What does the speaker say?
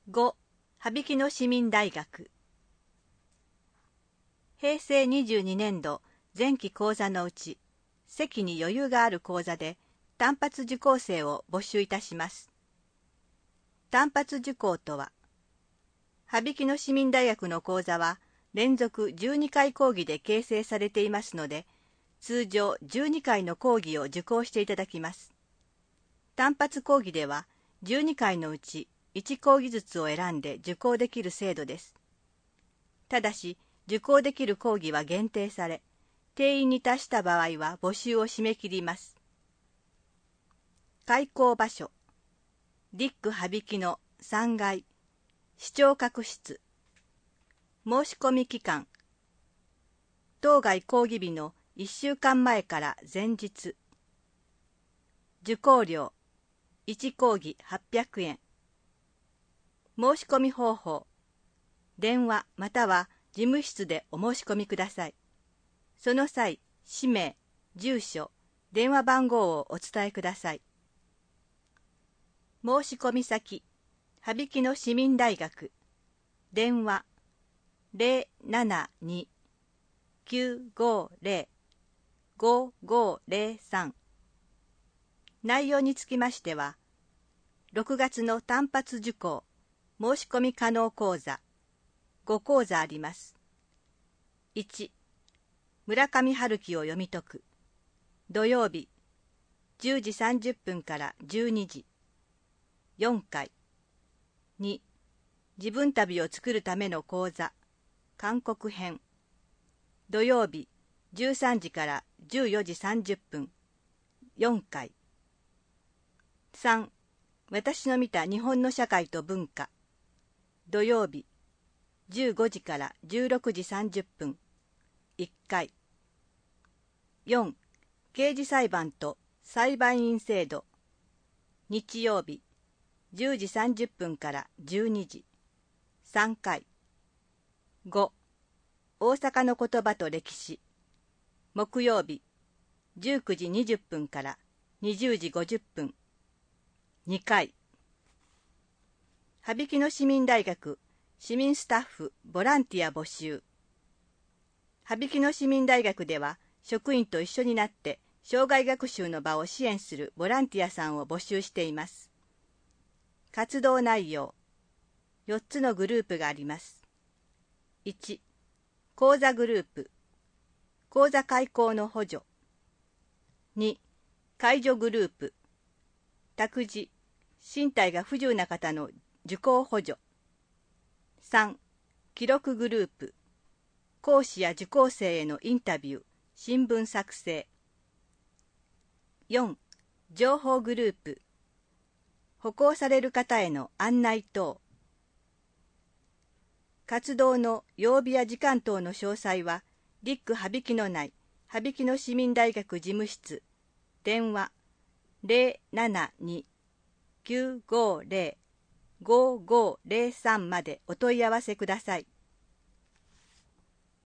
5. 羽曳野市民大学。平成22年度前期講座のうち、席に余裕がある講座で単発受講生を募集いたします。単発受講とは、羽曳野市民大学の講座は連続12回講義で形成されていますので、通常12回の講義を受講していただきます。単発講義では12回のうち1講義ずつを選んで受講できる制度です。ただし、受講できる講義は限定され、定員に達した場合は募集を締め切ります。開講場所、ディック羽曳野3階、視聴覚室。申し込み期間、当該講義日の1週間前から前日。受講料、1講義800円。申し込み方法、電話または事務室でお申し込みください。その際、氏名、住所、電話番号をお伝えください。申し込み先、羽曳野市民大学。電話、072-950-5503。内容につきましては、6月の単発受講、申し込み可能講座、5講座あります。1、村上春樹を読み解く。土曜日、10時30分から12時。4回。2、自分旅を作るための講座、韓国編。土曜日、13時から14時30分。4回。3、私の見た日本の社会と文化。土曜日、15時から16時30分。1回。4、刑事裁判と裁判員制度。日曜日、10時30分から12時。3回。5、大阪の言葉と歴史。木曜日、19時20分から20時50分。2回。羽曳野市民大学市民スタッフボランティア募集。羽曳野市民大学では職員と一緒になって生涯学習の場を支援するボランティアさんを募集しています。活動内容、4つのグループがあります。1、講座グループ、講座開講の補助。2、介助グループ、託児、身体が不自由な方の受講補助。3、記録グループ、講師や受講生へのインタビュー、新聞作成。4、情報グループ、歩行される方への案内等。活動の曜日や時間等の詳細は、ディック羽曳野内、羽曳野市民大学事務室、電話072-950-5503までお問い合わせください。